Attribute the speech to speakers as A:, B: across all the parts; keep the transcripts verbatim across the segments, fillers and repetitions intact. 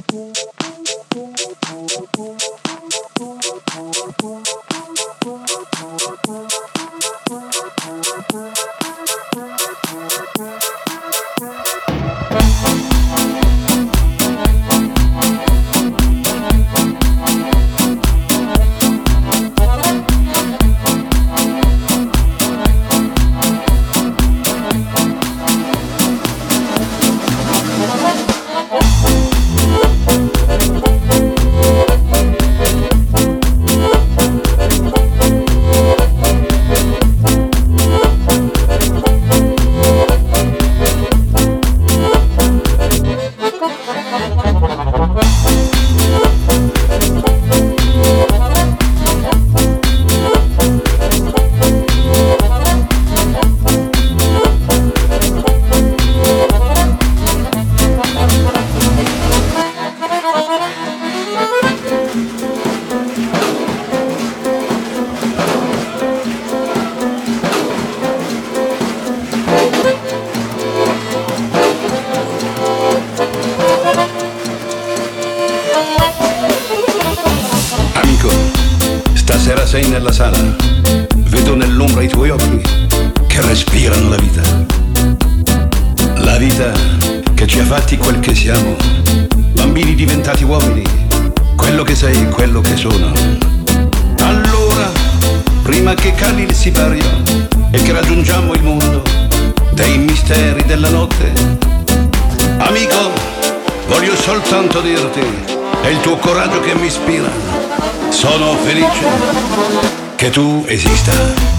A: Stasera sei nella sala, vedo nell'ombra i tuoi occhi che respirano la vita. La vita che ci ha fatti quel che siamo, bambini diventati uomini, quello che sei e quello che sono. Allora, prima che cali il sipario e che raggiungiamo il mondo dei misteri della notte, amico, voglio soltanto dirti, è il tuo coraggio che mi ispira. Sono felice che tu esista.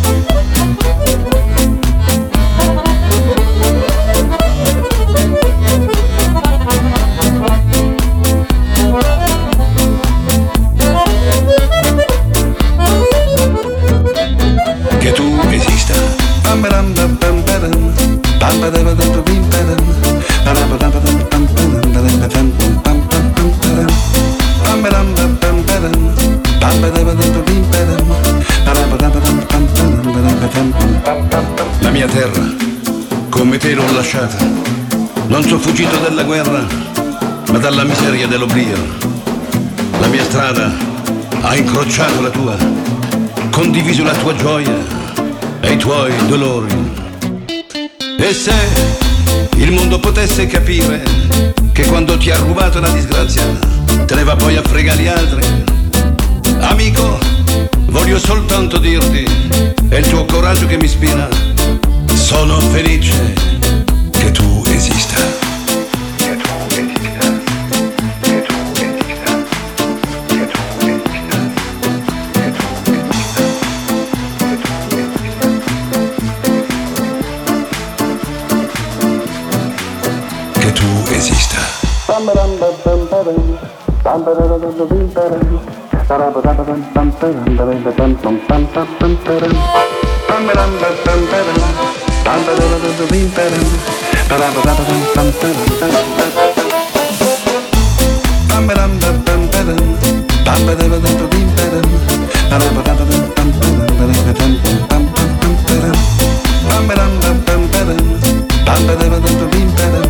A: Che tu esista. La mia terra, come te l'ho lasciata. Non sono fuggito dalla guerra, ma dalla miseria dell'oblio. La mia strada ha incrociato la tua, condiviso la tua gioia e i tuoi dolori. E se il mondo potesse capire che quando ti ha rubato la disgrazia te ne va poi a fregare gli altri, amico, voglio soltanto dirti, è il tuo coraggio che mi ispira. Sono felice che tu esista. Che tu esista. Che tu esista. Che tu esista. Che tu esista. Che tu esista. Bam